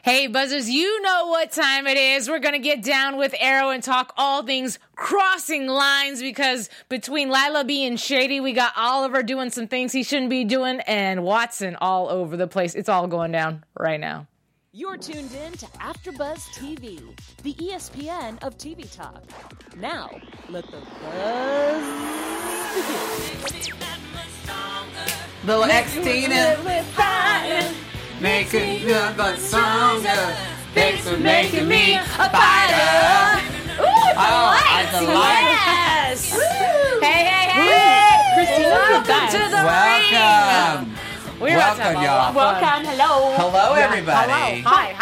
Hey, Buzzers, you know what time it is. We're going to get down with Arrow and talk all things crossing lines because between Lila being shady, we got Oliver doing some things he shouldn't be doing, and Watson all over the place. It's all going down right now. You're tuned in to AfterBuzz TV, the ESPN of TV talk. Now, let the buzz begin. Little Xtina. Making me a stronger. Thanks for making me a fighter. I like yes. Hey. Christina, welcome to the ring. Welcome, y'all. Welcome, hello. Hello, everybody. Hi.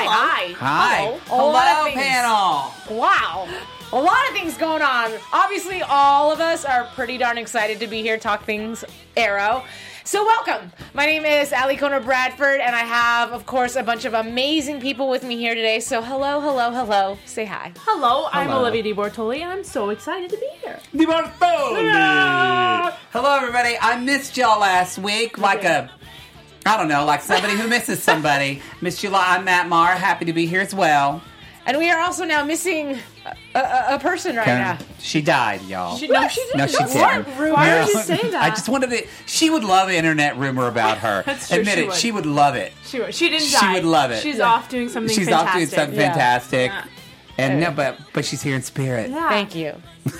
Hi. Hello, panel. Wow. A lot of things going on. Obviously, all of us are pretty darn excited to be here, talk things Arrow. So welcome. My name is Ali Kona Bradford, and I have, of course, a bunch of amazing people with me here today. So hello. Say hi. Hello, I'm Olivia Di Bortoli, and I'm so excited to be here. Di Bortoli. Yeah. Hello, everybody. I missed y'all last week like somebody who misses somebody. Missed you. I'm Matt Maher. Happy to be here as well. And we are also now missing a person right now. She died, y'all. No, she didn't. Why are you saying that? I just wanted to. She would love an internet rumor about her. That's true, Admit it. She would love it. She didn't die. She would love it. She's off doing something She's fantastic. off doing something fantastic. Yeah. And no, but she's here in spirit. Yeah. Thank you.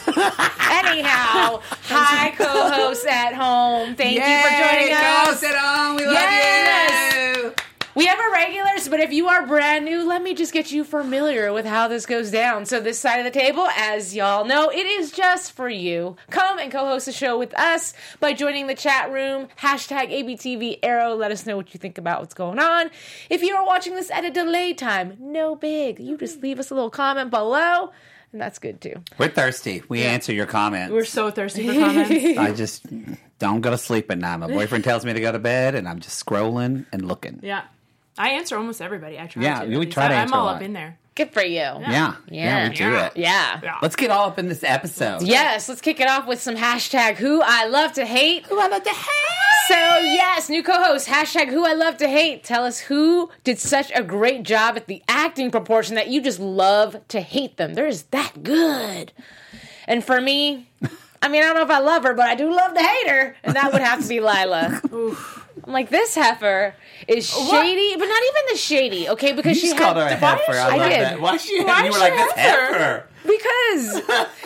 Anyhow, hi, co-hosts at home. Thank you for joining us. Co-hosts at home. We love you. We have our regulars, but if you are brand new, let me just get you familiar with how this goes down. So this side of the table, as y'all know, it is just for you. Come and co-host the show with us by joining the chat room. Hashtag ABTV Arrow. Let us know what you think about what's going on. If you are watching this at a delayed time, no big. You just leave us a little comment below, and that's good too. We're thirsty. We answer your comments. We're so thirsty for comments. I just don't go to sleep at night. My boyfriend tells me to go to bed, and I'm just scrolling and looking. Yeah. I answer almost everybody. I try Yeah, to. we try to answer I'm all a lot. up in there. Good for you. Yeah, we do it. Yeah. Let's get all up in this episode. Yes, let's kick it off with some hashtag Who I Love to Hate. Who I love to hate. So, yes, new co-host, hashtag Who I Love to Hate. Tell us who did such a great job at the acting proportion that you just love to hate them. They're just that good. And for me, I mean, I don't know if I love her, but I do love to hate her. And that would have to be Lila. I'm like, this heifer is shady, but not even the shady, okay? Because You she just called her a heifer. I love did. that. Why is she? Why You is were she like, this heifer. Because,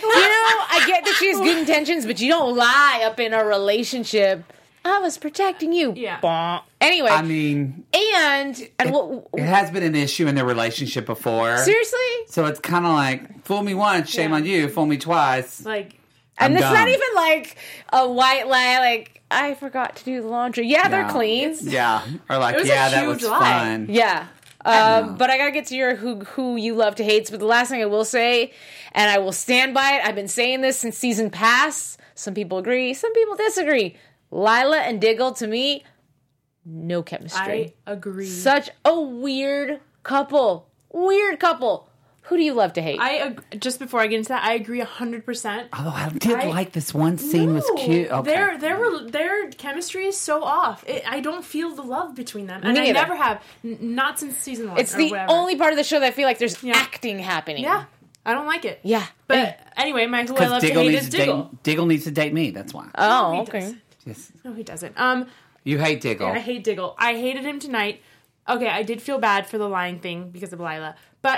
I get that she has good intentions, but you don't lie up in a relationship. I was protecting you. Yeah. Bah. Anyway. I mean, it has been an issue in their relationship before. Seriously? So it's kind of like, fool me once, shame on you. Fool me twice. Like, and I'm it's dumb. not even like a white lie, like, I forgot to do the laundry. Yeah, they're clean. Yeah. Or like, It was a that huge was lie. fun. Yeah. But I gotta get to your who you love to hate. But the last thing I will say, and I will stand by it, I've been saying this since season pass. Some people agree, some people disagree. Lila and Diggle, to me, no chemistry. I agree. Such a weird couple. Who do you love to hate? Just before I get into that, I agree 100%. Although I did like this one scene was cute. Okay. Their chemistry is so off. I don't feel the love between them, and Me I neither. never have. Not since season 1. It's or the whatever. only part of the show that I feel like there's acting happening. Yeah, I don't like it. Yeah. But anyway, my who I love to Diggle hate needs is to Diggle. date. Diggle needs to date me. That's why. Oh, he okay. doesn't. Yes. No, he doesn't. You hate Diggle. I hate Diggle. I hated him tonight. Okay, I did feel bad for the lying thing because of Lila, but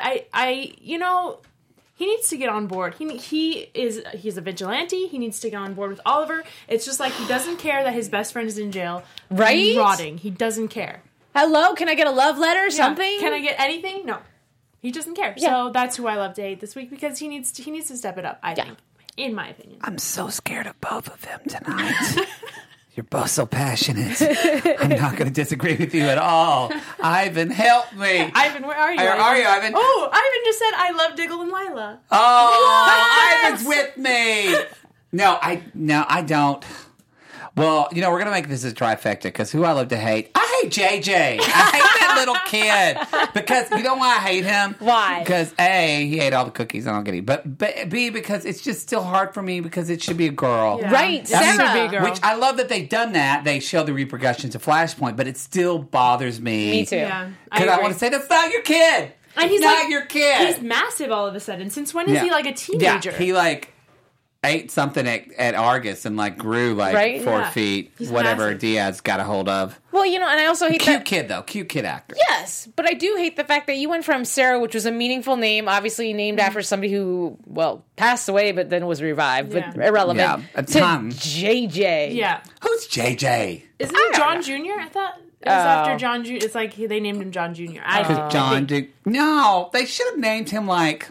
he needs to get on board. He's a vigilante. He needs to get on board with Oliver. It's just like he doesn't care that his best friend is in jail, Right? rotting. He doesn't care. Hello, can I get a love letter or Yeah. something? Can I get anything? No, he doesn't care. Yeah. So that's who I love to hate this week because he needs to step it up. I think, in my opinion. I'm so scared of both of them tonight. You're both so passionate. I'm not going to disagree with you at all. Ivan, help me. Ivan, where are you? Where are you, Ivan? Oh, Ivan just said I love Diggle and Lila. Oh, Ivan's with me. No, I don't. Well, we're going to make this a trifecta because who I love to hate. I hate JJ. I hate that little kid. Because, you know why I hate him? Why? Because, A, he ate all the cookies. I don't get it. But B, because it's just still hard for me because it should be a girl. Yeah. Right, It Sarah. should be a girl. Which I love that they've done that. They show the repercussions of Flashpoint, but it still bothers me. Me too. Yeah, Because I want to say, that's not your kid. And he's not like, your kid. He's massive all of a sudden. Since when is he like a teenager? Yeah, he like ate something at Argus and like grew like Right? 4 Yeah. feet, He's whatever massive. Diaz got a hold of. Well, and I also hate Cute that. kid though, cute kid actor. Yes, but I do hate the fact that you went from Sarah, which was a meaningful name, obviously named after somebody who, well, passed away, but then was revived, but Yeah. irrelevant. Yeah, a to ton. JJ. Yeah. Who's JJ? Isn't it John Jr.? I thought it was after John Jr. It's like they named him John Jr. I John think- Duke. No, they should have named him like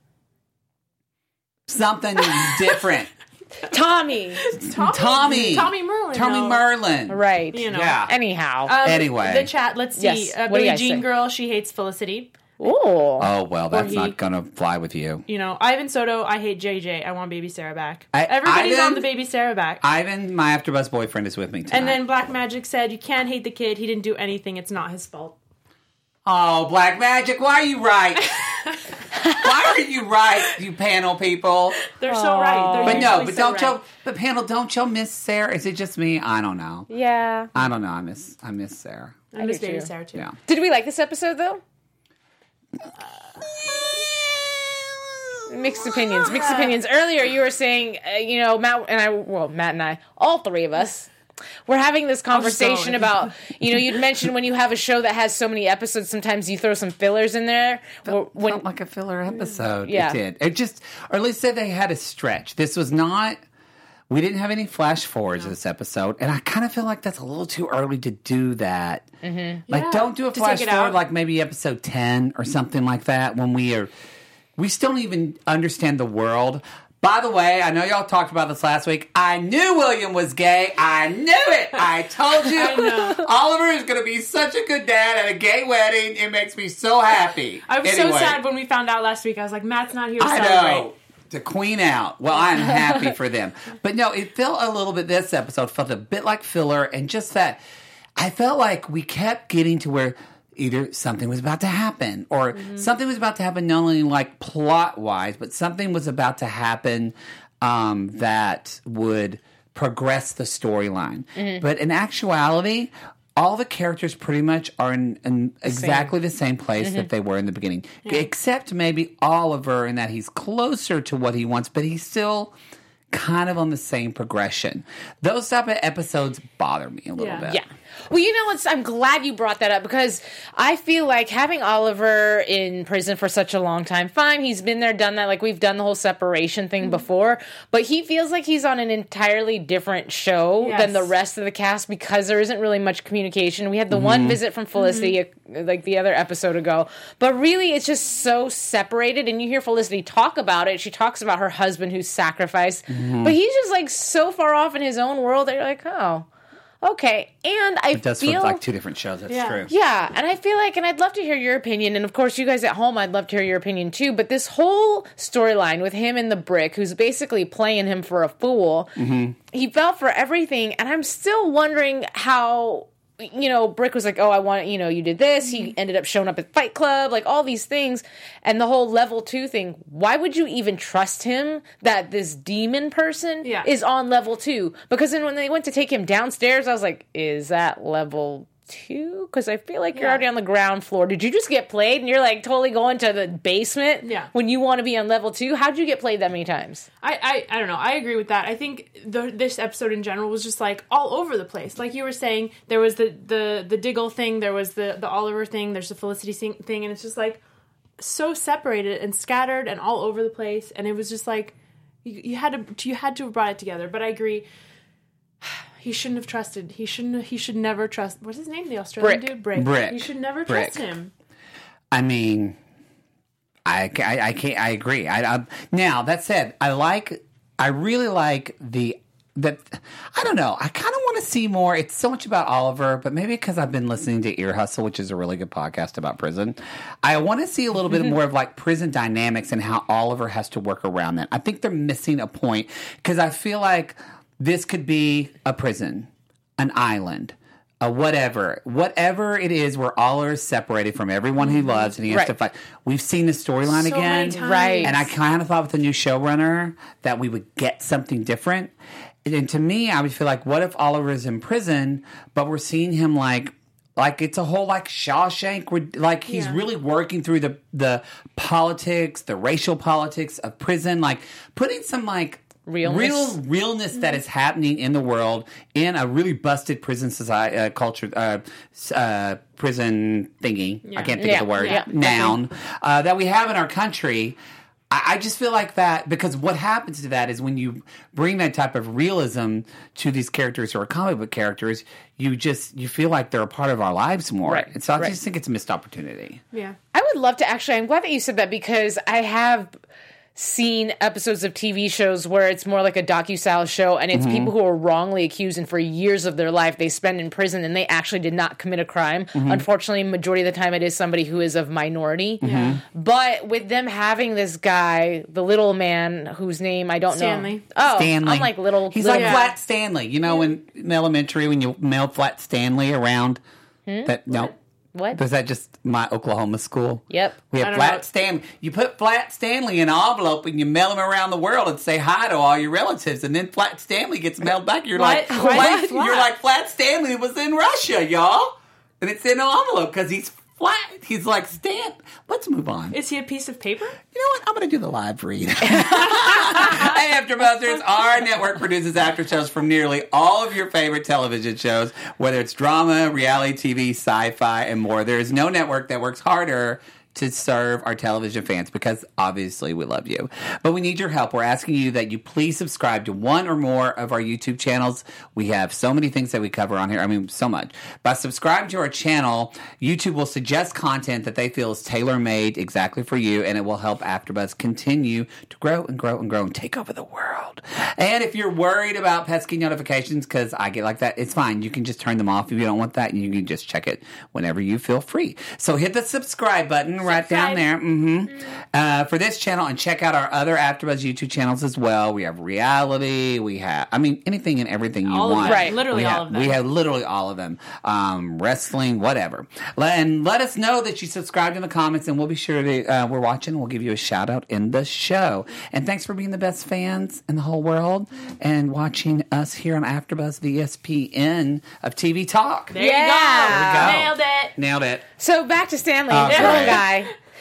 something different. Tommy. Tommy. Tommy Merlin. Tommy no. Merlin. Right. You know. Yeah. Anyhow. Anyway. The chat, let's see. Yes. What do you Billie guys Jean say? Girl, she hates Felicity. Ooh. Oh well, that's he- not gonna fly with you. You know, Ivan Soto, I hate JJ. I want Baby Sarah back. I- Everybody's Ivan- on the Baby Sarah back. Ivan, my AfterBuzz boyfriend, is with me tonight. And then Black Magic said, you can't hate the kid. He didn't do anything. It's not his fault. oh, Black Magic, why are you right? Why are you right, you panel people? They're so right. They're But no, usually but so don't right. y'all. But panel, don't y'all miss Sarah? Is it just me? I don't know. Yeah. I don't know. I miss Sarah. I miss do Baby too. Sarah too. Yeah. Did we like this episode, though? Mixed opinions. Earlier, you were saying, Matt and I, all three of us, we're having this conversation about, you'd mentioned when you have a show that has so many episodes, sometimes you throw some fillers in there. Felt like a filler episode. Yeah. It did. It just, or at least said they had a stretch. This was not. We didn't have any flash forwards this episode, and I kind of feel like that's a little too early to do that. Mm-hmm. Like, Yeah, don't do a to flash take it forward out. like maybe episode 10 or something like that when we still don't even understand the world. By the way, I know y'all talked about this last week. I knew William was gay. I knew it. I told you. I know. Oliver is going to be such a good dad at a gay wedding. It makes me so happy. I was so Anyway. sad when we found out last week. I was like, Matt's not here to I celebrate. know. To queen out. Well, I'm happy for them. But no, it felt a little bit, this episode felt a bit like filler, and just that I felt like we kept getting to where either something was about to happen or something was about to happen not only like plot wise, but something was about to happen that would progress the storyline. But in actuality, all the characters pretty much are in exactly the same place that they were in the beginning. Except maybe Oliver in that he's closer to what he wants, but he's still kind of on the same progression. Those type of episodes bother me a little bit. Yeah. Well, I'm glad you brought that up because I feel like having Oliver in prison for such a long time, fine, he's been there, done that. Like, we've done the whole separation thing before, but he feels like he's on an entirely different show than the rest of the cast because there isn't really much communication. We had the one visit from Felicity, like the other episode ago, but really it's just so separated, and you hear Felicity talk about it. She talks about her husband who's sacrificed, but he's just like so far off in his own world that you're like, oh, okay. And I It does feel feel like two different shows. That's true. yeah, and I feel like, and I'd love to hear your opinion, and of course, you guys at home, I'd love to hear your opinion too, but this whole storyline with him and the Brick, who's basically playing him for a fool, he fell for everything, and I'm still wondering how, Brick was like, oh, I want, you did this, he ended up showing up at Fight Club, like all these things, and the whole level 2 thing, why would you even trust him that this demon person is on level 2? Because then when they went to take him downstairs, I was like, is that level 2? Because I feel like you're already on the ground floor. Did you just get played and you're like totally going to the basement when you want to be on level 2? How'd you get played that many times? I don't know. I agree with that. I think this episode in general was just like all over the place. Like you were saying, there was the Diggle thing, there was the Oliver thing, there's the Felicity thing, and it's just like so separated and scattered and all over the place. And it was just like you had to have brought it together. But I agree. He shouldn't have trusted. He should never trust. What's his name? The Australian dude? Brick. He should never trust him. I mean, I can't. I agree. Now that said, I really like that. I don't know. I kind of want to see more. It's so much about Oliver, but maybe because I've been listening to Ear Hustle, which is a really good podcast about prison. I want to see a little bit more of like prison dynamics and how Oliver has to work around that. I think they're missing a point because I feel like this could be a prison, an island, whatever it is, where Oliver is separated from everyone he loves, and he has to fight. We've seen the storyline So again, many times. Right. and I kind of thought with the new showrunner that we would get something different. And to me, I would feel like, what if Oliver is in prison, but we're seeing him like it's a whole like Shawshank, like he's really working through the politics, the racial politics of prison, like putting some like realness that is happening in the world in a really busted prison society culture, prison thingy. I can't think of the word noun that we have in our country. I just feel like that, because what happens to that is when you bring that type of realism to these characters who are comic book characters, you feel like they're a part of our lives more. Right. And so I just think it's a missed opportunity. Yeah. I would love to actually, I'm glad that you said that, because I have seen episodes of TV shows where it's more like a docu-style show, and it's people who are wrongly accused, and for years of their life they spend in prison and they actually did not commit a crime. Unfortunately, majority of the time it is somebody who is of minority. But with them having this guy, the little man whose name I don't Stanley. know. Oh, Stanley. I'm like little. He's little, like Flat Stanley. You know, in elementary when you mailed Flat Stanley around. That no. What? Was that just my Oklahoma school? Yep. We have Flat Stanley. You put Flat Stanley in an envelope and you mail him around the world and say hi to all your relatives, and then Flat Stanley gets mailed back. You're like, What? You're like, Flat Stanley was in Russia, y'all, and it's in an envelope because he's flat. He's like, Stan. Let's move on. Is he a piece of paper? You know what? I'm going to do the live read. Hey, AfterBuzzers, our network produces after shows from nearly all of your favorite television shows, whether it's drama, reality TV, sci-fi, and more. There is no network that works harder to serve our television fans, because obviously we love you. But we need your help. We're asking you that you please subscribe to one or more of our YouTube channels. We have so many things that we cover on here. I mean, so much. By subscribing to our channel, YouTube will suggest content that they feel is tailor-made exactly for you, and it will help AfterBuzz continue to grow and grow and grow and take over the world. And if you're worried about pesky notifications, because I get like that, it's fine. You can just turn them off if you don't want that, and you can just check it whenever you feel free. So hit the subscribe button right down there for this channel, and check out our other AfterBuzz YouTube channels as well. We have reality, we have, I mean, anything and everything you want. Right. Literally all of them. We have literally all of them. Wrestling, whatever. And let us know that you subscribed in the comments, and we'll be sure to, we're watching, we'll give you a shout out in the show. And thanks for being the best fans in the whole world and watching us here on AfterBuzz, the ESPN of TV Talk. There you go. go. Nailed it. So back to Stanley, Oh, little great. guy.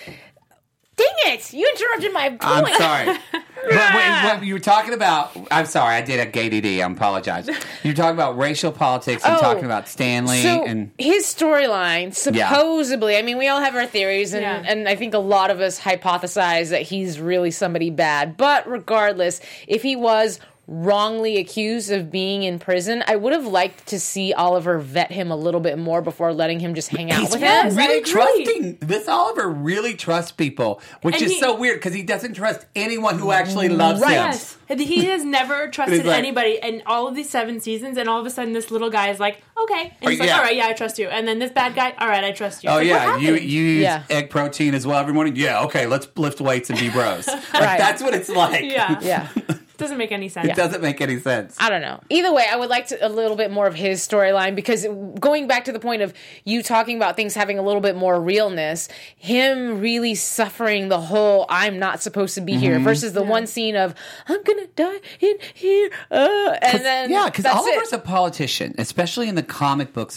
Dang it! You interrupted my point. I'm sorry. What you were talking about, I'm sorry, I did a gay DD, I apologize. You were talking about racial politics and talking about Stanley. So and his storyline, supposedly, I mean, we all have our theories, and I think a lot of us hypothesize that he's really somebody bad. But regardless, if he was wrongly accused of being in prison, I would have liked to see Oliver vet him a little bit more before letting him just hang out with him. really trusting. This Oliver really trusts people, which And is he- so weird because he doesn't trust anyone who actually loves him. Yes. He has never trusted like- anybody in all of these 7 seasons, and all of a sudden this little guy is like, okay. And he's yeah. like, all right, yeah, I trust you. And then this bad guy, all right, I trust you. Oh Like, yeah, what you happened? use Yeah. egg protein as well every morning. Yeah, okay, let's lift weights and be bros. Like, Right. that's what it's like. Yeah. Yeah. Doesn't make any sense. It doesn't make any sense. I don't know. Either way, I would like a little bit more of his storyline, because going back to the point of you talking about things having a little bit more realness, him really suffering the whole "I'm not supposed to be here" versus the one scene of "I'm gonna die in here," and then because that's Oliver's it. a politician, especially in the comic books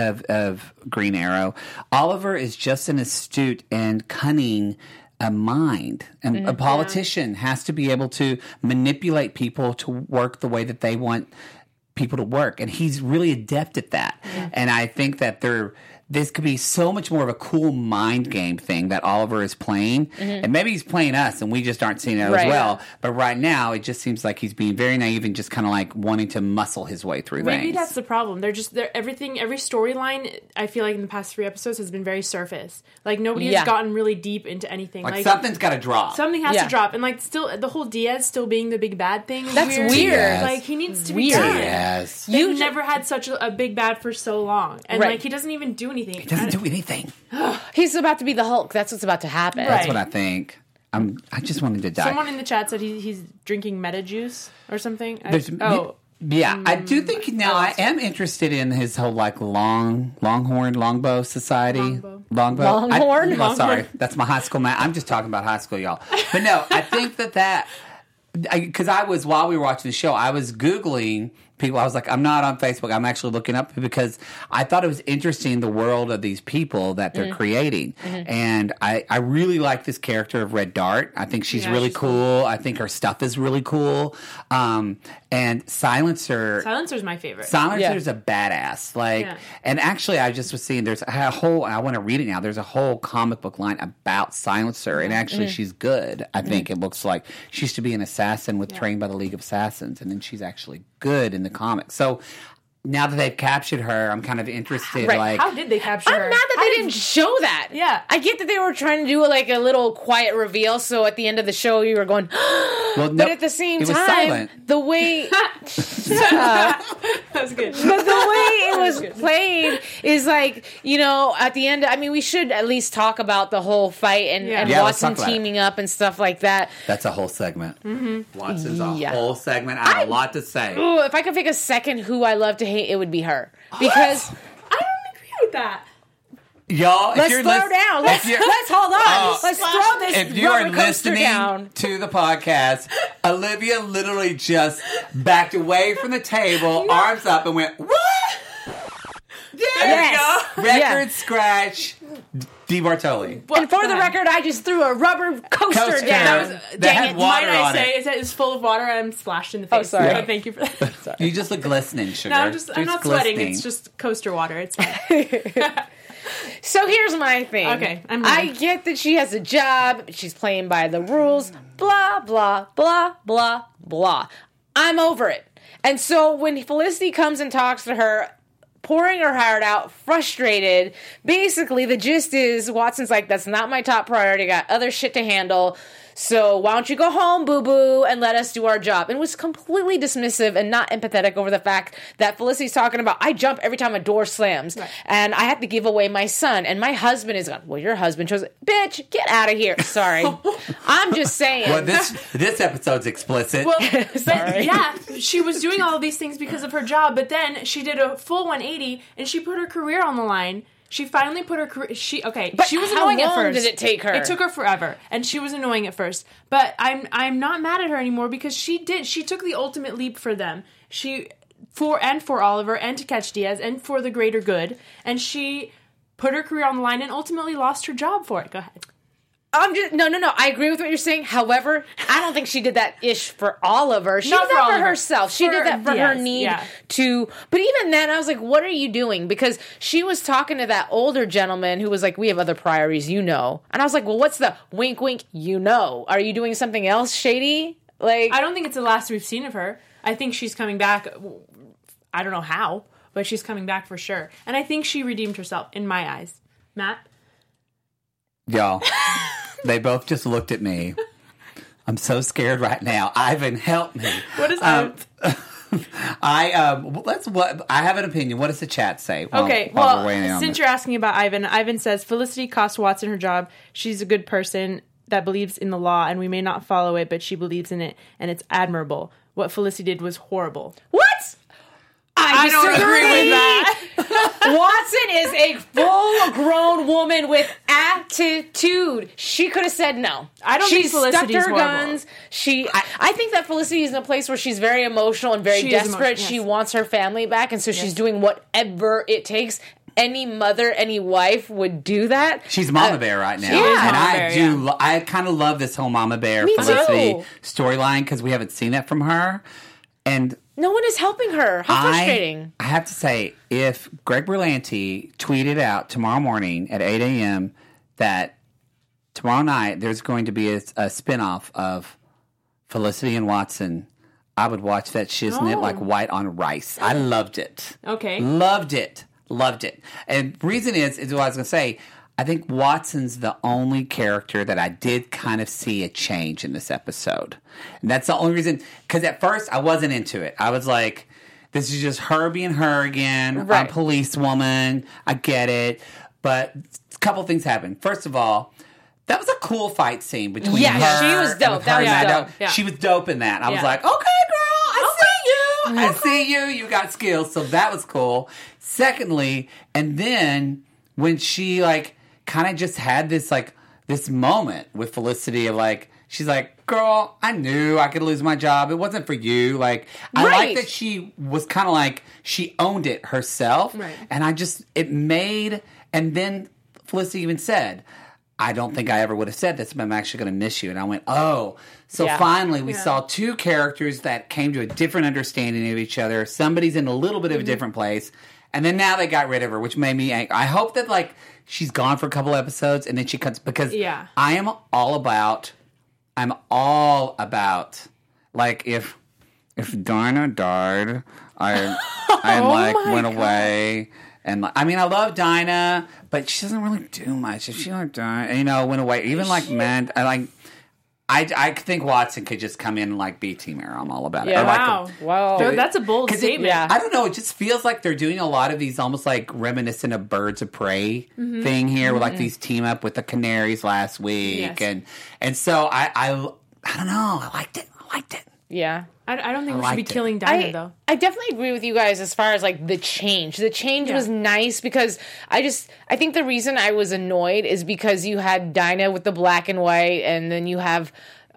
of Green Arrow. Oliver is just an astute and cunning a mind, and a politician has to be able to manipulate people to work the way that they want people to work, and he's really adept at that. And I think that this could be so much more of a cool mind game thing that Oliver is playing. And maybe he's playing us and we just aren't seeing it as Right. well. But right now, it just seems like he's being very naive and just kind of like wanting to muscle his way through Maybe things. that's the problem. They're everything, every storyline, I feel like in the past 3 episodes has been very surface. Like nobody Yeah. has gotten really deep into anything. Like something's got to drop. Something has Yeah. to drop. And like still, the whole Diaz still being the big bad thing is That's weird. Yes. Like he needs to Weird. be done. Yes. You've never had such a big bad for so long. And Right. like he doesn't even do anything. He doesn't do anything. He's about to be the Hulk. That's what's about to happen. Right. That's what I think. I just wanted to die. Someone in the chat said he's drinking meta juice or something. There's Yeah, I do think now I am interested in his whole like Longhorn Longbow Society. Longbow. Longhorn? Sorry, that's my high school man. I'm just talking about high school, y'all. But no, I think that because while we were watching the show, I was Googling people. I was like, I'm not on Facebook. I'm actually looking up because I thought it was interesting the world of these people that they're creating. And I really like this character of Red Dart. I think she's really cool. I think her stuff is really cool. And Silencer's my favorite. Silencer's a badass. And actually, I just was seeing there's a whole, I want to read it now. There's a whole comic book line about Silencer. And actually, she's good. I think it looks like she used to be an assassin trained by the League of Assassins. And then she's actually good in the comics. So now that they've captured her, I'm kind of interested. Right. Like, how did they capture her? I'm mad that they didn't show that. Yeah. I get that they were trying to do like a little quiet reveal, so at the end of the show you were going, well, but at the same it was time, silent. the way That's good. but the way it was played is like, you know, at the end, I mean, we should at least talk about the whole fight and let's Watson talk about teaming up and stuff like that. That's a whole segment. Watson's a whole segment. I have a lot to say. Ooh, if I could pick a second who I love to hate, it would be her. Because I don't agree with that. Y'all, if let's you're slow down. Let's hold on. Let's throw this if you are rubber coaster listening down. to the podcast, Olivia literally just backed away from the table, arms up, and went, what? Yes. Record scratch, Di Bartoli. And for the record, I just threw a rubber coaster down. That had water Might I on say it. is that it's full of water and I'm splashed in the face. Oh, sorry. So thank you for that. You just look glistening, sugar. No, I'm You're not sweating. glistening. It's just coaster water. It's fine. So here's my thing. Okay, I'm I ready. get that she has a job. She's playing by the rules. Blah, blah, blah, blah, blah. I'm over it. And so when Felicity comes and talks to her, pouring her heart out, frustrated, basically the gist is Watson's like, that's not my top priority. I got other shit to handle. So why don't you go home, boo-boo, and let us do our job? And was completely dismissive and not empathetic over the fact that Felicity's talking about, I jump every time a door slams, and I have to give away my son, and my husband is gone. Well, your husband chose, bitch, get out of here. Sorry. I'm just saying. Well, this episode's explicit. Well, Sorry. yeah, she was doing all of these things because of her job, but then she did a full 180 and she put her career on the line. She finally put her career. She was how annoying at long first. did it take her? It took her forever, and she was annoying at first. But I'm not mad at her anymore because she took the ultimate leap for them. For Oliver and to catch Diaz and for the greater good, and she put her career on the line and ultimately lost her job for it. Go ahead. I'm just no. I agree with what you're saying. However, I don't think she did that ish for Oliver. She Not did for that for Oliver. herself. She For did that for her Diaz, need yeah. to. But even then, I was like, "What are you doing?" Because she was talking to that older gentleman who was like, "We have other priorities, you know." And I was like, "Well, what's the wink, wink? You know? Are you doing something else shady?" Like, I don't think it's the last we've seen of her. I think she's coming back. I don't know how, but she's coming back for sure. And I think she redeemed herself in my eyes. Matt? Y'all, they both just looked at me. I'm so scared right now. Ivan, help me. What is that? I have an opinion. What does the chat say? While we're weighing in on since this? you're asking about Ivan says, Felicity cost Watson her job. She's a good person that believes in the law, and we may not follow it, but she believes in it, and it's admirable. What Felicity did was horrible. what? I don't agree with that. Watson is a full-grown woman with attitude. She could have said no. I don't she think Felicity's stuck her horrible. guns. I think that Felicity is in a place where she's very emotional and very She is desperate. emotional, yes. She wants her family back, and so she's doing whatever it takes. Any mother, any wife would do that. She's Mama Bear right now. She is and Mama I Bear, do. I kind of love this whole Mama Bear Me Felicity too. storyline because we haven't seen that from her. And No one is helping her. How frustrating. I have to say, if Greg Berlanti tweeted out tomorrow morning at 8 a.m. that tomorrow night there's going to be a spinoff of Felicity and Watson, I would watch that shiznit like white on rice. I loved it. Okay. Loved it. And the reason is what I was going to say, I think Watson's the only character that I did kind of see a change in this episode. And that's the only reason, because at first I wasn't into it. I was like, this is just her being her again. Right. I'm a policewoman. I get it. But a couple things happened. First of all, that was a cool fight scene between Yeah, her. she was dope. and That her was and dope. Yeah. She was dope in that. I was Yeah. like, okay, girl, I see you. I see you. You got skills. So that was cool. Secondly, and then when she like kind of just had this like this moment with Felicity of like, she's like, girl, I knew I could lose my job. It wasn't for you. Like, I like that she was kind of like, she owned it herself. Right. And it made, and then Felicity even said, I don't think I ever would have said this, but I'm actually going to miss you. And I went, oh. So finally, we saw two characters that came to a different understanding of each other. Somebody's in a little bit of a different place. And then now they got rid of her, which made me angry. I hope that, like, she's gone for a couple episodes and then she comes, because I am all about, like, if Dinah died, I went away. And I mean, I love Dinah, but she doesn't really do much. If she don't die, went away. Even like man, I think Watson could just come in and like be Team Arrow. I'm all about it. Yeah, wow. That's a bold statement. I don't know. It just feels like they're doing a lot of these almost like reminiscent of Birds of Prey thing here, with like these team up with the Canaries last week, and so I don't know. I liked it. Yeah. I don't think we should be killing Dinah, though. I definitely agree with you guys as far as, like, the change. The change was nice because I think the reason I was annoyed is because you had Dinah with the black and white, and then you have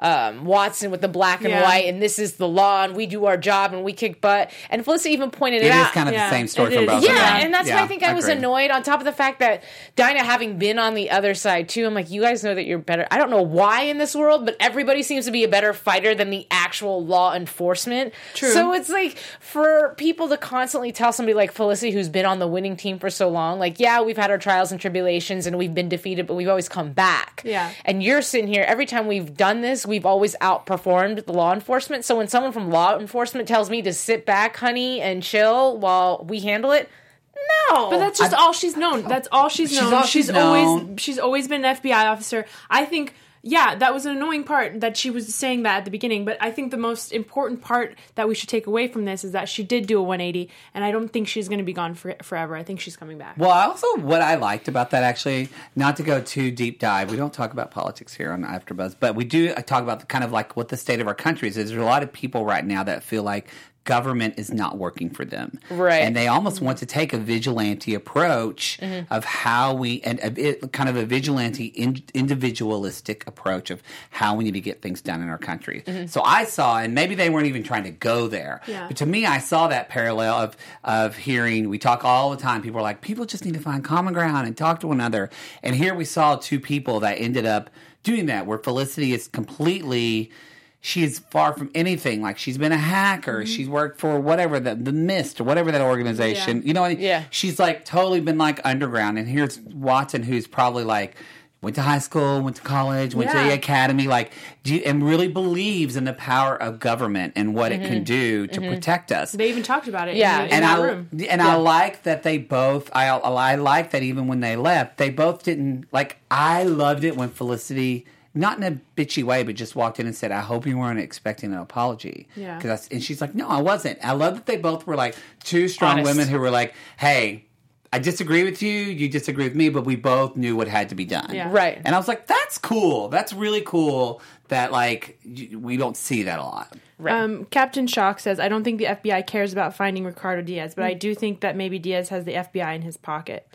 Watson with the black and white, and this is the law, and we do our job, and we kick butt. And Felicity even pointed it out. It is kind of the same story from both of them. Yeah, and that's why I think I was annoyed, on top of the fact that Dinah having been on the other side, too. I'm like, you guys know that you're better. I don't know why in this world, but everybody seems to be a better fighter than the actual law enforcement. True. So it's like, for people to constantly tell somebody like Felicity, who's been on the winning team for so long, like, yeah, we've had our trials and tribulations, and we've been defeated, but we've always come back. Yeah. And you're sitting here, every time we've done this, we've always outperformed the law enforcement. So when someone from law enforcement tells me to sit back, honey, and chill while we handle it, no. But that's just all she's known. That's all she's known. She's always been an FBI officer. I think, that was an annoying part that she was saying that at the beginning, but I think the most important part that we should take away from this is that she did do a 180, and I don't think she's going to be gone forever. I think she's coming back. Well, what I liked about that, actually, not to go too deep dive, we don't talk about politics here on AfterBuzz, but we do talk about kind of like what the state of our country is. There's a lot of people right now that feel like government is not working for them. Right. And they almost want to take a vigilante approach of how we, kind of a vigilante, individualistic approach of how we need to get things done in our country. So I saw, and maybe they weren't even trying to go there, but to me, I saw that parallel of hearing, we talk all the time, people are like, people just need to find common ground and talk to one another. And here we saw two people that ended up doing that, where Felicity is completely... She is far from anything. Like, she's been a hacker. She's worked for whatever, the Mist or whatever that organization. You know, she's like totally been like underground. And here's Watson, who's probably like went to high school, went to college, went to the academy, like, and really believes in the power of government and what it can do to protect us. They even talked about it. In that room. And I like that they both. I like that even when they left, they both didn't like. I loved it when Felicity. Not in a bitchy way, but just walked in and said, I hope you weren't expecting an apology. Yeah. And she's like, no, I wasn't. I love that they both were like two strong women who were like, hey, I disagree with you, you disagree with me, but we both knew what had to be done. Yeah. Right. And I was like, that's cool. That's really cool that, like, we don't see that a lot. Right. Captain Shock says, I don't think the FBI cares about finding Ricardo Diaz, but I do think that maybe Diaz has the FBI in his pocket.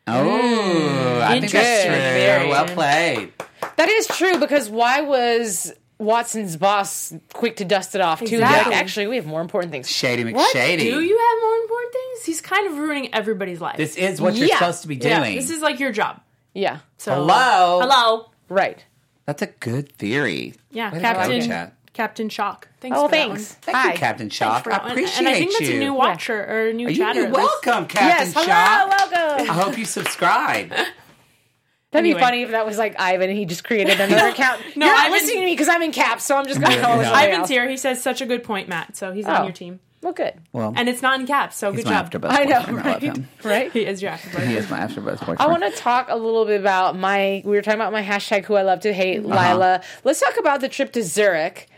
Oh, I think that's true. Very well played. That is true, because why was Watson's boss quick to dust it off, too? Exactly. Like, actually, we have more important things. Shady McShady. What? Do you have more important things? He's kind of ruining everybody's life. This is what you're supposed to be doing. Yeah, this is like your job. Yeah. So, Hello. Right. That's a good theory. Yeah, Way Captain Shock. Thanks Oh, for that thanks. Thank Hi. you, Captain Shock. I appreciate and I think that's you. a new watcher or a new chatter. You're welcome, Captain Yes, hello, Shock. welcome. I hope you subscribe. That'd Anyway. be funny if that was like Ivan and he just created another account. No, You're not Ivan's- listening to me because I'm in caps, so I'm just going to call it Ivan's here. He says such a good point, Matt. So he's on your team. Well, good. Well, And it's not in caps, so he's good my job. AfterBuzz I know, boyfriend. I love right? him. Right? He is your after. He is my AfterBuzz boyfriend. I want to talk a little bit about we were talking about my hashtag who I love to hate, Lila. Let's talk about the trip to Zurich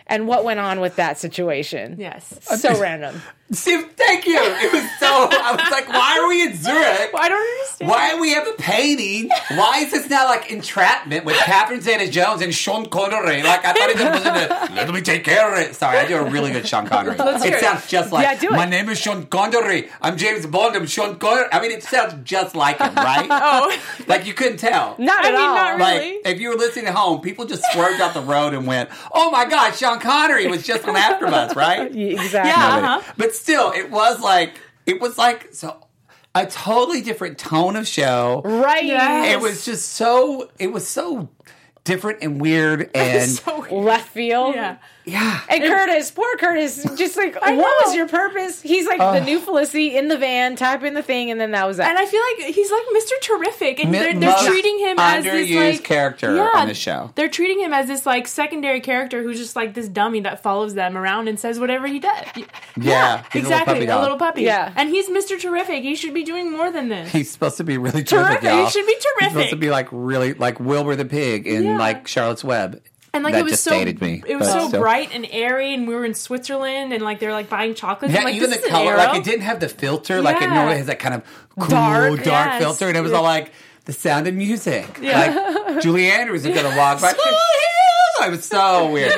and what went on with that situation. Yes. So random. See, thank you. It was so. I was like, why are we in Zurich? Well, I don't understand. Why do we have a painting? Why is this now like Entrapment with Catherine Zeta-Jones and Sean Connery? Like, I thought it was in a, let me take care of it. Sorry, I do a really good Sean Connery. It sounds just like, Yeah, do it. my name is Sean Connery. I'm James Bond. I'm Sean Connery. I mean, it sounds just like him, right? Oh. Like, you couldn't tell. Not at all. not Like, really. if you were listening at home, people just swerved out the road and went, oh my God, Sean Connery was just on AfterBuzz, right? Exactly. Yeah. Nobody. But still, it was like so a totally different tone of show. Right. Yes. It was just so different and weird and So weird. Left field. Yeah. yeah. And Curtis, poor Curtis, just like, what know. was your purpose? He's like the new Felicity in the van, typing the thing, and then that was that. And I feel like he's like Mr. Terrific, and they're Most treating him as this underused like character on the show. They're treating him as this like secondary character who's just like this dummy that follows them around and says whatever he does. Yeah, he's a little exactly, puppy dog. a little puppy. Yeah. And he's Mr. Terrific. He should be doing more than this. He's supposed to be really terrific, y'all. He should be He's supposed terrific. to be like really like Wilbur the pig in Yeah. like Charlotte's Web. And like That it was just so dated me, it was but so still. bright and airy, and we were in Switzerland, and like they were like buying chocolates. Yeah, I'm like, even this the is color, an like arrow. it didn't have the filter, like it Yeah. normally has that kind of cool, Dark, dark yes. filter, and it was all like the sound of music. Like Julie Andrews is gonna walk by. It was so weird.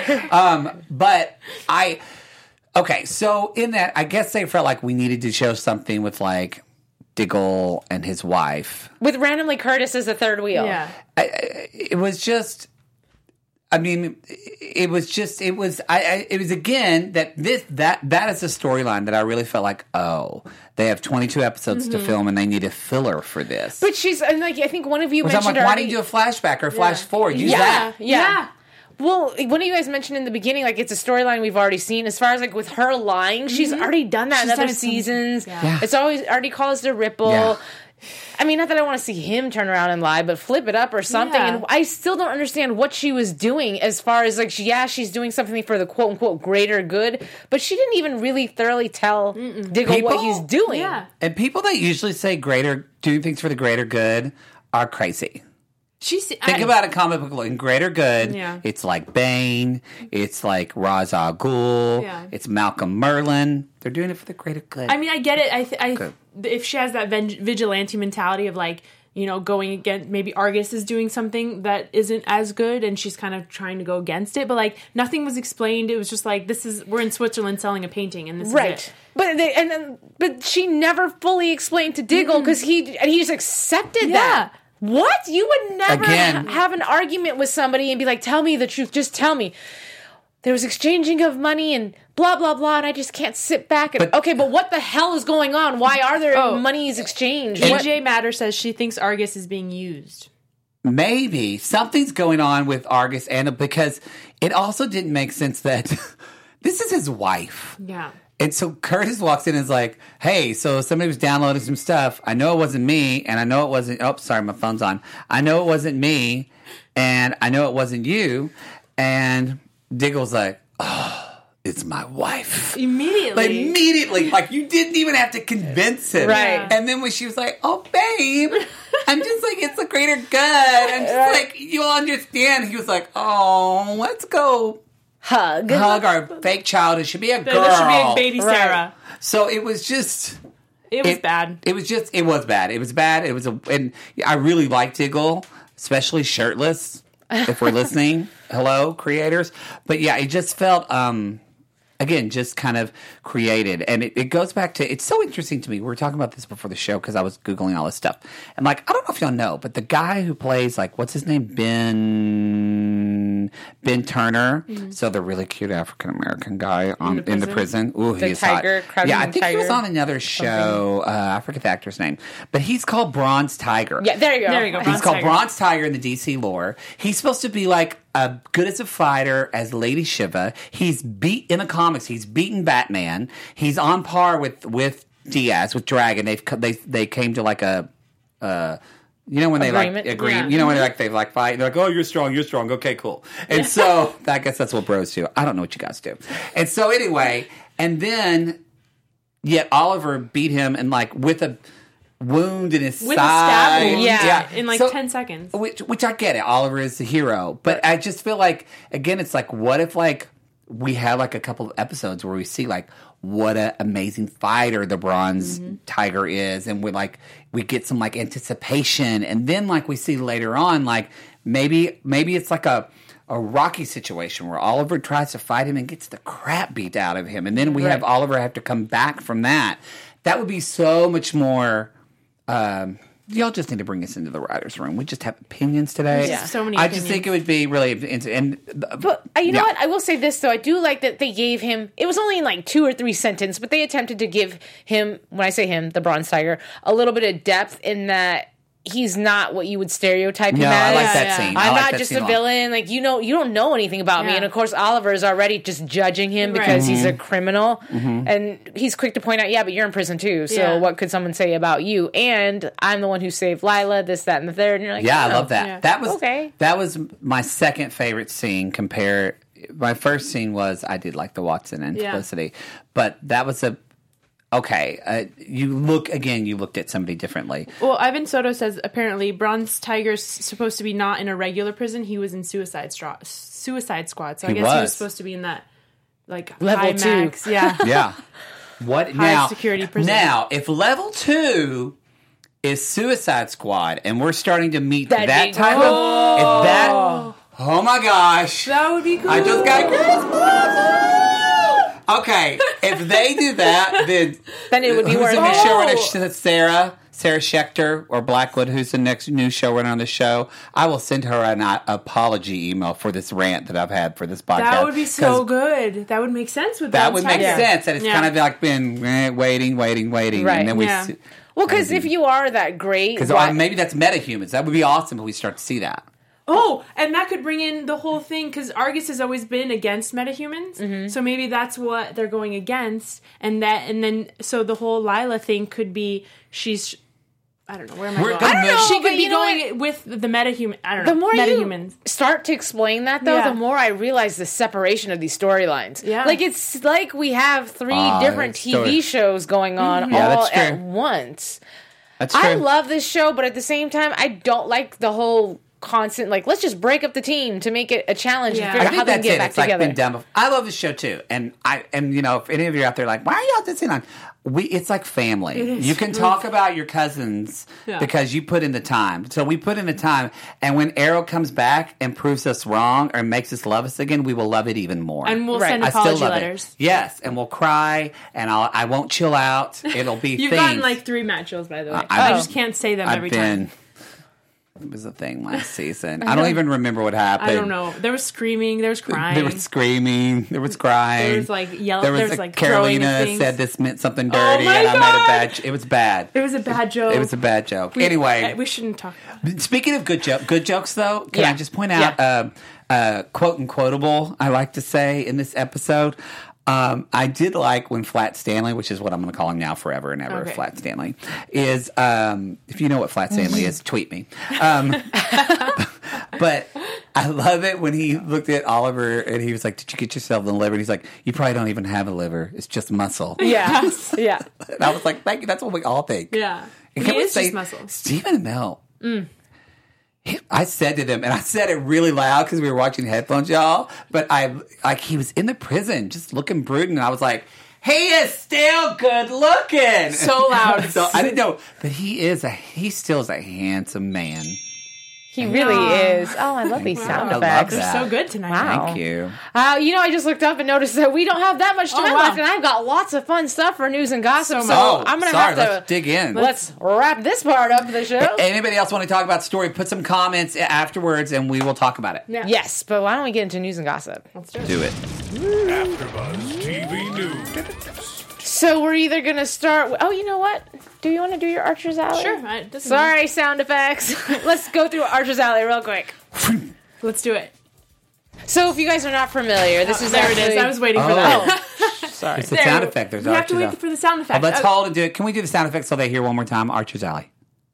Okay, so in that, I guess they felt like we needed to show something with like Diggle and his wife. With randomly Curtis as the third wheel. Yeah. It was just. I mean, it was again that that is a storyline that I really felt like, oh, they have 22 episodes to film and they need a filler for this. But she's, and like, I think one of you Which I'm mentioned like, why already. didn't you do a flashback or flash forward? Use that. Yeah. Well, one of you guys mentioned in the beginning, like, it's a storyline we've already seen. As far as, like, with her lying, she's already done that in She's other done it some- seasons. Yeah. It's always already caused a ripple. Yeah. I mean, not that I want to see him turn around and lie, but flip it up or something. Yeah. And I still don't understand what she was doing as far as, like, she's doing something for the quote-unquote greater good, but she didn't even really thoroughly tell Diggle what People- he's doing. Yeah. And people that usually say doing things for the greater good are crazy. Think about it comic book in greater good. Yeah. It's like Bane. It's like Ra's al Ghul. Yeah. It's Malcolm Merlin. They're doing it for the greater good. I mean, I get it. Good. If she has that vigilante mentality of like, you know, going against, maybe Argus is doing something that isn't as good, and she's kind of trying to go against it. But like, nothing was explained. It was just like, we're in Switzerland selling a painting, and this is it. But she never fully explained to Diggle because he just accepted that. What? You would never Again- have an argument with somebody and be like, tell me the truth. Just tell me. There was exchanging of money and blah, blah, blah, and I just can't sit back. And, But- but what the hell is going on? Why are there monies exchanged? What- AJ Matter says she thinks Argus is being used. Maybe something's going on with Argus because it also didn't make sense that this is his wife. Yeah. And so Curtis walks in and is like, hey, so somebody was downloading some stuff. I know it wasn't me, and I know it wasn't... Oh, sorry, my phone's on. I know it wasn't me, and I know it wasn't you. And Diggle's like, oh, it's my wife. Immediately. Like, you didn't even have to convince him. Right. And then when she was like, oh, babe, I'm just like, it's a greater good. I'm just like, you'll understand. He was like, oh, let's go hug our fake child. It should be a girl. There should be a baby Right. Sarah. So it was just... It was bad. It was bad. And I really liked Diggle, especially shirtless. If we're listening, hello, creators. But yeah, it just felt, again, just kind of created. And it goes back to, it's so interesting to me. We were talking about this before the show because I was Googling all this stuff. And like, I don't know if y'all know, but the guy who plays, like, what's his name? Ben Turner. Mm-hmm. So the really cute African-American guy in the prison. Ooh, he The is tiger, hot. Crouching Yeah, I think he was Tiger. on another show. I forget the actor's name. But he's called Bronze Tiger. Yeah, there you go. There you go. He's Bronze called Tiger. Bronze Tiger in the DC lore. He's supposed to be like good as a fighter as Lady Shiva. He's in the comics. He's beaten Batman. He's on par with Diaz, with Dragon. They came to like a you know when they Agreement? like agree. Yeah. You know when they like fight. They're like, oh, you're strong. Okay, cool. And so I guess that's what bros do. I don't know what you guys do. And so anyway, and then yet Oliver beat him and like with a wound in his With side. a stab wound. Yeah. In like So- 10 seconds. which I get it. Oliver is the hero. But I just feel like, again, it's like, what if, like, we had like a couple of episodes where we see like what an amazing fighter the bronze tiger is, and we get some like anticipation, and then like we see later on like maybe it's like a Rocky situation where Oliver tries to fight him and gets the crap beat out of him, and then we have Oliver have to come back from that. That would be so much more. Y'all just need to bring us into the writers' room. We just have opinions today. Yeah. So many I opinions. just think it would be really. But you know what? I will say this though. I do like that they gave him. It was only in like 2 or 3 sentences, but they attempted to give him. When I say him, the Bronze Tiger, a little bit of depth in that. He's not what you would stereotype him No, as. I like that scene. I I'm like not that just scene a lot. villain. Like, you don't know anything about me. Yeah. And of course, Oliver is already just judging him because he's a criminal. Mm-hmm. And he's quick to point out, yeah, but you're in prison too. So Yeah. what could someone say about you? And I'm the one who saved Lila, this, that, and the third. And you're like, Yeah, I oh. love that. Yeah. That was my second favorite scene. My first scene was I did like the Watson and Yeah. Felicity, but that was you looked at somebody differently. Well, Ivan Soto says apparently Bronze Tiger's supposed to be not in a regular prison. He was in Suicide Squad. So I guess he was supposed to be in that like Level high 2. max. Yeah. Yeah. What High now? security prison. Now, if level 2 is Suicide Squad, and we're starting to meet That'd that be type of, if that, oh my gosh, That would be cool. I just got goosebumps. Okay, if they do that, then it would be who's worth the new it. showrunner? Sarah Schechter or Blackwood, who's the next new showrunner on the show. I will send her an apology email for this rant that I've had for this podcast. That would be so 'cause good. That would make sense with That Bronze would make Tiger. sense. That it's Yeah. kind of like been waiting, Right. and then we. Yeah. Well, because if you are that great, Because why- maybe that's metahumans. That would be awesome if we start to see that. Oh, and that could bring in the whole thing because Argus has always been against metahumans, Mm-hmm. so maybe that's what they're going against, and then so the whole Lila thing could be she's. I don't know where am I We're going. gonna I don't know, She but could be you know going with the metahuman. I don't know. the more metahumans. you start to explain that, though, Yeah. the more I realize the separation of these storylines. Yeah. Like, it's like we have 3 different that's TV shows going on Yeah, all that's true. at once. That's true. I love this show, but at the same time, I don't like the whole constant, like, let's just break up the team to make it a challenge Yeah. and I figure out think how they can that's get it. back It's like together. been done before. I love this show too, and if any of you out there are like, why are y'all dissing on? It's like family. You can talk about your cousins because you put in the time. So we put in the time, and when Arrow comes back and proves us wrong or makes us love us again, we will love it even more. And we'll Right. send I still apology love letters. it. Yes, and we'll cry, and I won't chill out. It'll be You've things. gotten like 3 Matt chills, by the way. I- I just can't say them every time. It was a thing last season. I don't even remember what happened. I don't know. There was screaming. There was crying. There was screaming. There was crying. There was, like, yelling. There was, There was, like, throwing Carolina things. said this meant something dirty, my and I made a God! bad. It was bad. It was a bad joke. It was a bad joke. Anyway, we shouldn't talk about it. speaking of good jokes though, can Yeah. I just point out quote and quotable? I like to say in this episode. I did like when Flat Stanley, which is what I'm going to call him now forever and ever, Okay. Flat Stanley, is, if you know what Flat Stanley is, tweet me. But I love it when he looked at Oliver and he was like, did you get yourself the liver? And he's like, you probably don't even have a liver. It's just muscle. Yeah. Yeah. And I was like, thank you. That's what we all think. Yeah. And He can we is say, just muscle. Stephen Amell. I said to them, and I said it really loud because we were watching headphones, y'all. But he was in the prison, just looking brooding, and I was like, he is still good looking. So loud. So I didn't know, but he still is a handsome man. He really is. Oh, I love these I sound love effects. that. They're so good tonight. Wow. Thank you. I just looked up and noticed that we don't have that much time wow. left, and I've got lots of fun stuff for news and gossip. So, Oh, I'm gonna sorry. have to Let's dig in. Let's wrap this part up of the show. Anybody else want to talk about the story? Put some comments afterwards, and we will talk about it. Yeah. Yes, but why don't we get into news and gossip? Let's do it. Do it. AfterBuzz TV News. So we're either gonna start. Oh, you know what? Do you want to do your Archer's Alley? Sure. It doesn't Sorry, sound effects. Let's go through Archer's Alley real quick. matter. Let's do it. So if you guys are not familiar, this is There it is. actually- I was waiting for that. Sorry. It's the sound effect. There's We have to Archer's wait Alley. for the sound effect. Let's hold and do it. Can we do the sound effect so they hear one more time? Archer's Alley.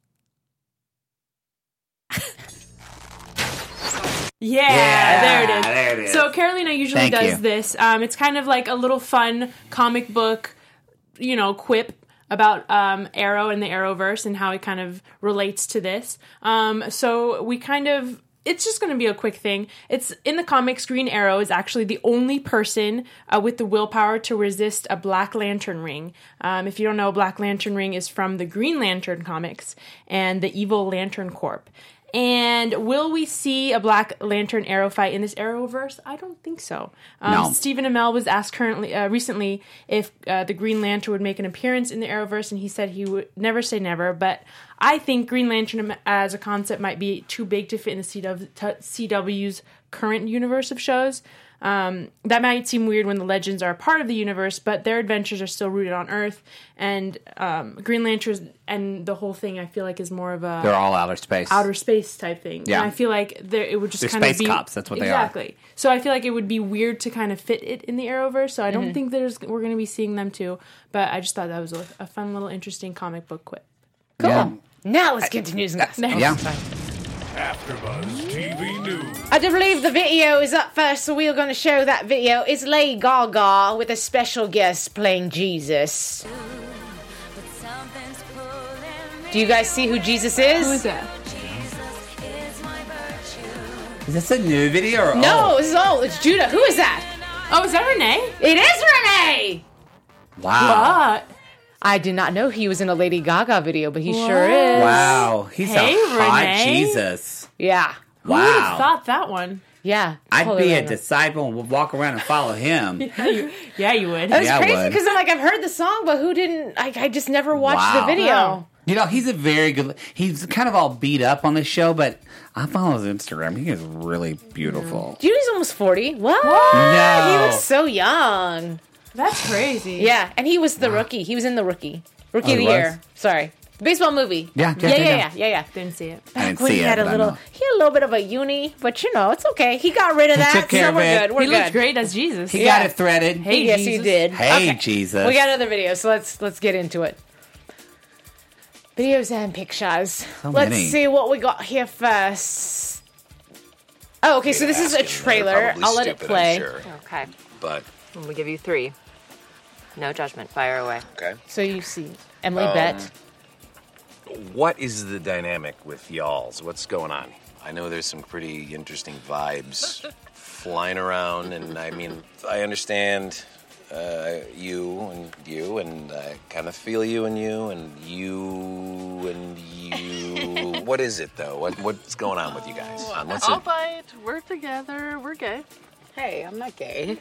Yeah, there it is. there it is. So Carolina usually Thank does you. this. It's kind of like a little fun comic book, quip about Arrow and the Arrowverse and how it kind of relates to this. So we kind of it's just going to be a quick thing. It's in the comics. Green Arrow is actually the only person with the willpower to resist a Black Lantern ring. If you don't know, Black Lantern ring is from the Green Lantern comics and the Evil Lantern Corp. And will we see a Black Lantern Arrow fight in this Arrowverse? I don't think so. No. Stephen Amell was asked recently if the Green Lantern would make an appearance in the Arrowverse, and he said he would never say never. But I think Green Lantern as a concept might be too big to fit in the CW's current universe of shows. That might seem weird when the Legends are a part of the universe, but their adventures are still rooted on Earth. And Green Lantern and the whole thing, I feel like, is more of a... They're all outer space type thing. Yeah. And I feel like it would just They're kind of be... space cops, that's what they are. Exactly. So I feel like it would be weird to kind of fit it in the Arrowverse, so I don't think we're going to be seeing them too. But I just thought that was a fun little interesting comic book quip. Cool. Yeah. Now let's get to news and gossip. Yeah. AfterBuzz TV News. I do believe the video is up first, so we're going to show that video. It's Lady Gaga with a special guest playing Jesus. Do you guys see who Jesus is? Who is that? Is this a new video or No, this is old. It's Judah. Who is that? Oh, is that Renee? It is Renee! Wow. What? I did not know he was in a Lady Gaga video, but he sure is. Wow. He's Hey, a hot Renee. Jesus. Yeah. Who would have Wow. thought that one? Yeah. I'd totally be a random. disciple and would walk around and follow him. Yeah, you would. It was Yeah, I crazy would. because I'm like, I've heard the song, but who didn't? I just never watched the Wow. video. Wow. You know, he's a very good... He's kind of all beat up on the show, but I follow his Instagram. He is really beautiful. Judy's almost 40. What? No. He looks so young. That's crazy. Yeah, and he was the rookie. He was in the rookie. Rookie of the he was? year. Sorry. The baseball movie. Yeah. Yeah. Didn't see it. I didn't When see he it, had a but I little, know. he had a little bit of a uni, but you know, it's okay. He got rid of that. took care so of we're it. good. We're He good. looked great as Jesus. He Yeah. got it threaded. Hey, Yes, he Jesus. did. Hey, Okay. Jesus. We got another video, so let's get into it. Videos and pictures. Let's many. see what we got here first. Oh, okay, so this is a trailer. I'll let it play. Okay. But I'm gonna give you 3. No judgment. Fire away. okay, So you see Emily Bett. what is the dynamic with y'all's? What's going on? I know there's some pretty interesting vibes flying around, and I mean, I understand you, and I kind of feel you and you, and you, and you. What is it though? What's going on with you guys? What's I'll it? fight. We're together. We're gay. Hey, I'm not gay.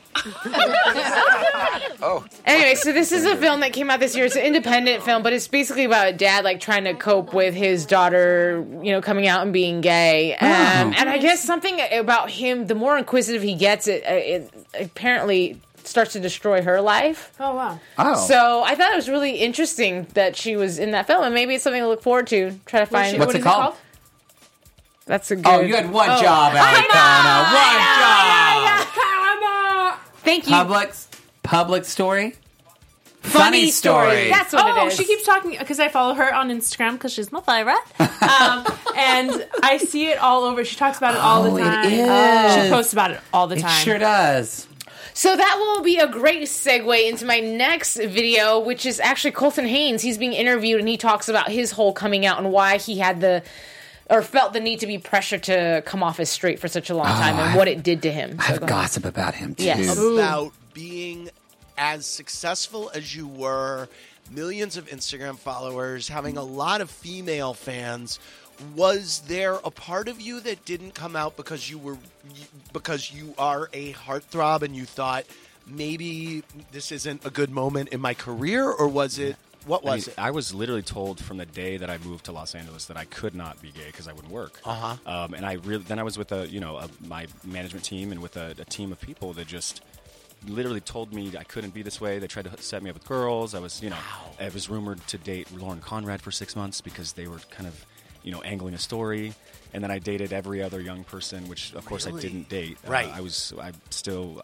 Oh, Anyway, so this is a film that came out this year. It's an independent film, but it's basically about a dad like trying to cope with his daughter, you know, coming out and being gay. And I guess something about him, the more inquisitive he gets, it apparently starts to destroy her life. Oh, wow. Oh. So I thought it was really interesting that she was in that film, and maybe it's something to look forward to. Try to find. What's What it is called? That's a good. Oh, you had one job, Alicona. One job. Thank you. Public story. Funny story. That's what it Oh, is. she keeps talking because I follow her on Instagram because she's my favorite. And I see it all over. She talks about it all the it time. is. She posts about it all the It time. sure does. So that will be a great segue into my next video, which is actually Colton Haynes. He's being interviewed, and he talks about his whole coming out and why he had felt the need to be pressured to come off as straight for such a long time, and what it did to him. I have gossip about him, too. Yes. About being as successful as you were, millions of Instagram followers, having a lot of female fans. Was there a part of you that didn't come out because you are a heartthrob and you thought maybe this isn't a good moment in my career, or was it? What was it? I was literally told from the day that I moved to Los Angeles that I could not be gay because I wouldn't work. And then I was with my management team and with a team of people that just literally told me I couldn't be this way. They tried to set me up with girls. I was rumored to date Lauren Conrad for 6 months because they were kind of, angling a story. And then I dated every other young person, which of course I didn't date. Right. I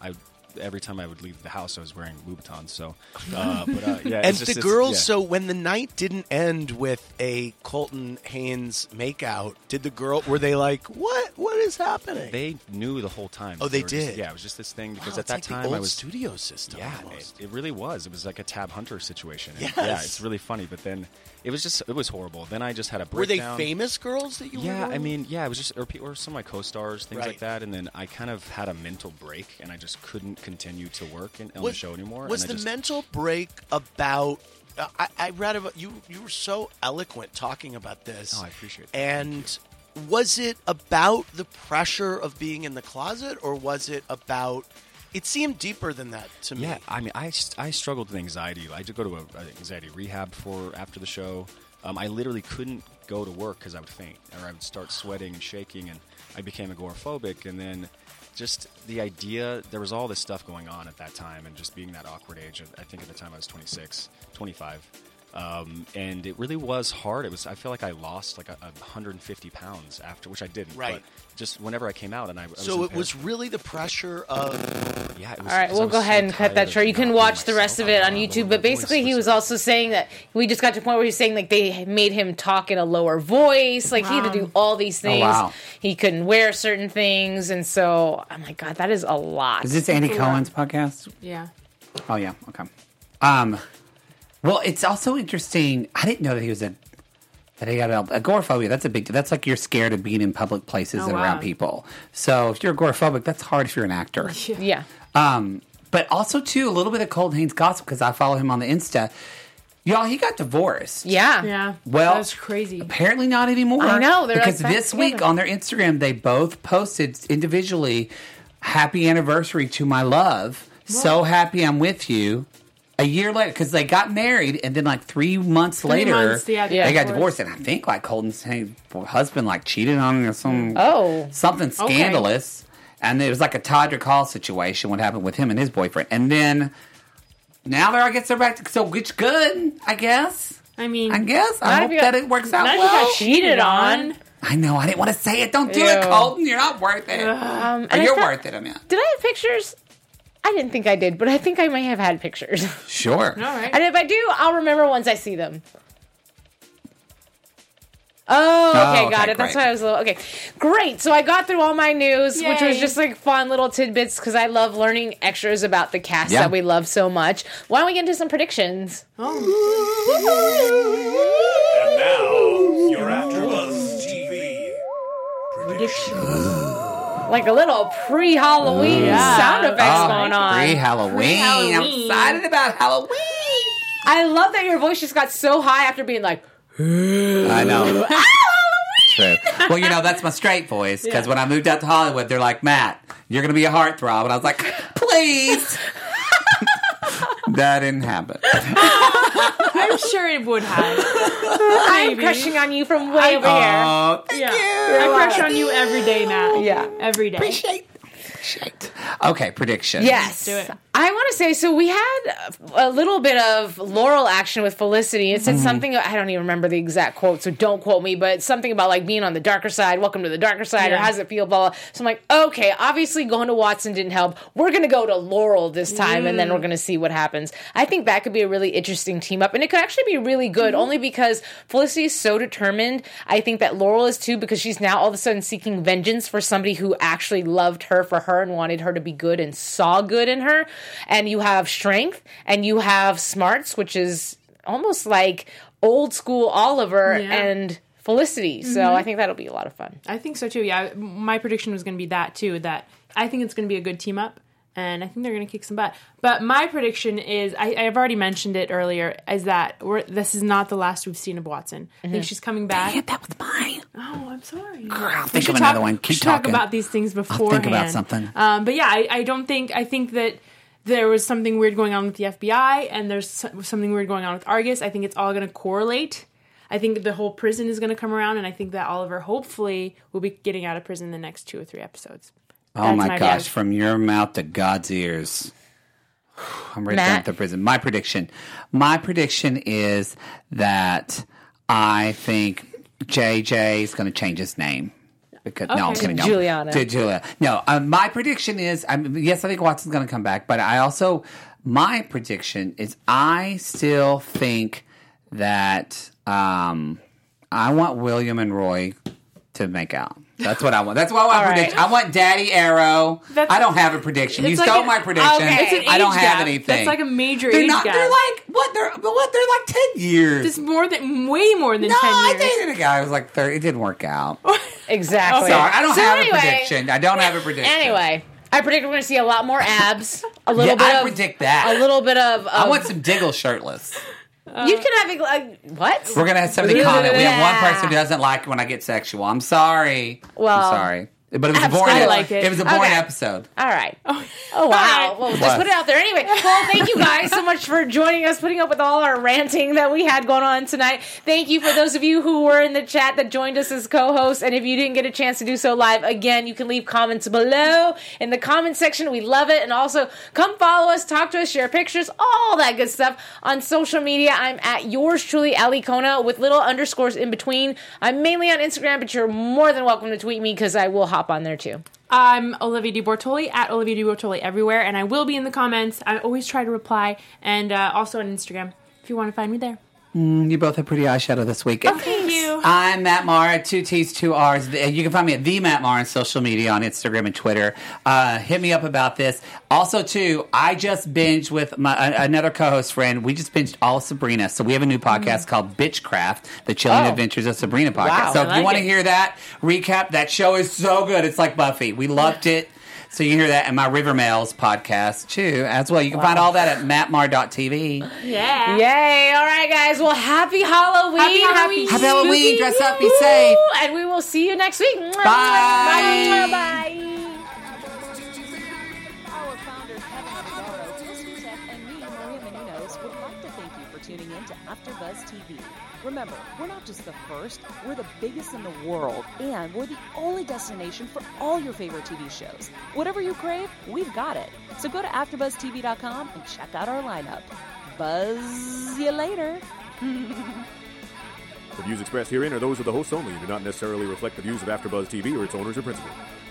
every time I would leave the house, I was wearing Louboutins. So, yeah. And the girls, so when the night didn't end with a Colton Haynes makeout, were they like, what is happening? They knew the whole time. Oh, they did? It was just this thing because Wow, at that it's like time the I old was studio system. Yeah, almost. it really was. It was like a Tab Hunter situation. And Yes. Yeah, it's really funny. But then it was horrible. Then I just had a Were they breakdown. famous girls that you were Yeah, with? I mean, it was just or some of my co-stars, things Right. like that. And then I kind of had a mental break, and I just couldn't continue to work on the show anymore. Was and the I just, mental break about? I read about you. You were so eloquent talking about this. Oh, I appreciate that. And was it about the pressure of being in the closet, or was it about? It seemed deeper than that to me. Yeah, I mean, I struggled with anxiety. I did go to an anxiety rehab after the show. I literally couldn't go to work because I would faint, or I would start sweating and shaking, and I became agoraphobic. And then just the idea, there was all this stuff going on at that time, and just being that awkward age. I think at the time I was 25. And it really was hard. I feel like I lost like 150 pounds after, which I didn't. Right. But just whenever I came out, and I was So it was really the pressure of. Yeah. It was, All right, we'll go ahead and cut that short. You can watch the rest of it on YouTube. But basically, he was also saying that we just got to a point where he was saying like they made him talk in a lower voice. Like he had to do all these things. wow. He couldn't wear certain things, and so I'm like, God, that is a lot. Is this Andy Cohen's podcast? Yeah. Oh yeah, okay. Well, it's also interesting. I didn't know that he had agoraphobia. That's a big. That's like you're scared of being in public places and around people. So if you're agoraphobic, that's hard if you're an actor. Yeah. But also too a little bit of Colton Haynes gossip because I follow him on the Insta. Y'all, he got divorced. Yeah. Yeah. Well, that's crazy. Apparently not anymore. I know, they're because like back this week together. on their Instagram they both posted individually, "Happy anniversary to my love. So happy I'm with you." A year later, because they got married, and then like 3 months later, months, they got divorced. And I think like Colton's husband like cheated on him or something scandalous. And it was like a Todrick Hall situation. What happened with him and his boyfriend, and then now they're back to so it's good. I guess. I mean, I hope that it works out Not if you well. got cheated on. I know. I didn't want to say it. Don't do it, Colton. You're not worth it. And Or you're I worth it. I mean, Did I have pictures? I didn't think I did, but I think I may have had pictures. sure. All right. And if I do, I'll remember once I see them. Oh, okay, okay, got it. That's great. why I was a little... Okay, great. So I got through all my news, which was Yay. just like fun little tidbits because I love learning extras about the cast Yeah. that we love so much. Why don't we get into some predictions? And now, your AfterBuzz TV prediction. Like a little pre-Halloween sound effects going on. Pre-Halloween. I'm Pre-Halloween. excited about Halloween. I love that your voice just got so high after being like... I know. True. Well, that's my straight voice because when I moved out to Hollywood, they're like, "Matt, you're going to be a heartthrob," and I was like, "Please." That didn't happen. I'm sure it would have. I'm crushing on you from way over here. Oh, thank Yeah. you. I crush on you every day now. Yeah. Every day. Appreciate. Okay, prediction. Yes. do it. I want to say, so we had a little bit of Laurel action with Felicity. It said something, I don't even remember the exact quote, so don't quote me, but something about like being on the darker side, welcome to the darker side, or how does it feel, blah, blah. So I'm like, okay, obviously going to Watson didn't help. We're going to go to Laurel this time, and then we're going to see what happens. I think that could be a really interesting team up, and it could actually be really good, only because Felicity is so determined. I think that Laurel is too, because she's now all of a sudden seeking vengeance for somebody who actually loved her for her and wanted her to be good and saw good in her. And you have strength and you have smarts, which is almost like old school Oliver and Felicity. So I think that'll be a lot of fun. I think so too. Yeah, my prediction was going to be that too. That I think it's going to be a good team up, and I think they're going to kick some butt. But my prediction is, I've already mentioned it earlier, is that this is not the last we've seen of Watson. I think she's coming back. Damn, that was mine. Oh, I'm sorry. I'll think of another one. We Keep should talk talking. about these things beforehand. think about something. But yeah, I don't think. I think that there was something weird going on with the FBI, and there's something weird going on with Argus. I think it's all going to correlate. I think the whole prison is going to come around, and I think that Oliver hopefully will be getting out of prison in the next 2 or 3 episodes. Oh That's my my gosh, guess. from your mouth to God's ears. I'm ready to Matt? dump the prison. My prediction is that I think JJ is going to change his name. because no, I'm kidding. No. Juliana. To Julia. No, my prediction is, yes, I think Watson's going to come back, but my prediction is I still think that I want William and Roy to make out. That's what I want. That's what I want. Prediction. I want Daddy Arrow. I don't have a prediction. You stole my prediction. Okay. It's an age I don't gap. have anything. That's like a major age gap. They're like what? They're like 10 years. It's way more than 10 years. I dated a guy who was like 30. It didn't work out. Exactly. Sorry, I don't have a prediction. I don't have a prediction. Anyway. I predict we're going to see a lot more abs. A little bit. I predict that. A little bit of. I want some Diggle shirtless. You can have what? We're gonna have somebody comment. We have one person who doesn't like it when I get sexual. I'm sorry. Well, I'm sorry. But it was a boring. It was a boring episode. All right. Oh wow. Well, just put it out there anyway. Well, thank you guys so much for joining us, putting up with all our ranting that we had going on tonight. Thank you for those of you who were in the chat that joined us as co-hosts. And if you didn't get a chance to do so live, again, you can leave comments below in the comment section. We love it. And also, come follow us, talk to us, share pictures, all that good stuff on social media. I'm at yours truly, Ali Kona, with little underscores in between. I'm mainly on Instagram, but you're more than welcome to tweet me because I will hop on there too. I'm Olivia Di Bortoli at Olivia Di Bortoli everywhere, and I will be in the comments. I always try to reply, and also on Instagram if you want to find me there. You both have pretty eyeshadow this week. Oh, thank you. I'm Matt Maher, 2 T's, 2 R's. You can find me at the Matt Maher on social media, on Instagram and Twitter. Hit me up about this. Also, too, I just binged with another co-host friend. We just binged all of Sabrina. So we have a new podcast called Bitchcraft, the Chilling Adventures of Sabrina podcast. Wow, so if you want to hear that recap, that show is so good. It's like Buffy. We loved it. So you can hear that in my River Mails podcast, too, as well. You can find all that at mattmar.tv. Yeah. Yay. All right, guys. Well, happy Halloween. Happy Halloween. Dress up. Be safe. And we will see you next week. Bye. Bye. Bye. Our founder, Kevin Navarro, Chris Hutek, and me, Maria Menounos, would like to thank you for tuning in to AfterBuzz TV. Remember, we're not just the first, we're the biggest in the world, and we're the only destination for all your favorite TV shows. Whatever you crave, we've got it. So go to AfterBuzzTV.com and check out our lineup. Buzz you later. The views expressed herein are those of the hosts only and do not necessarily reflect the views of AfterBuzz TV or its owners or principals.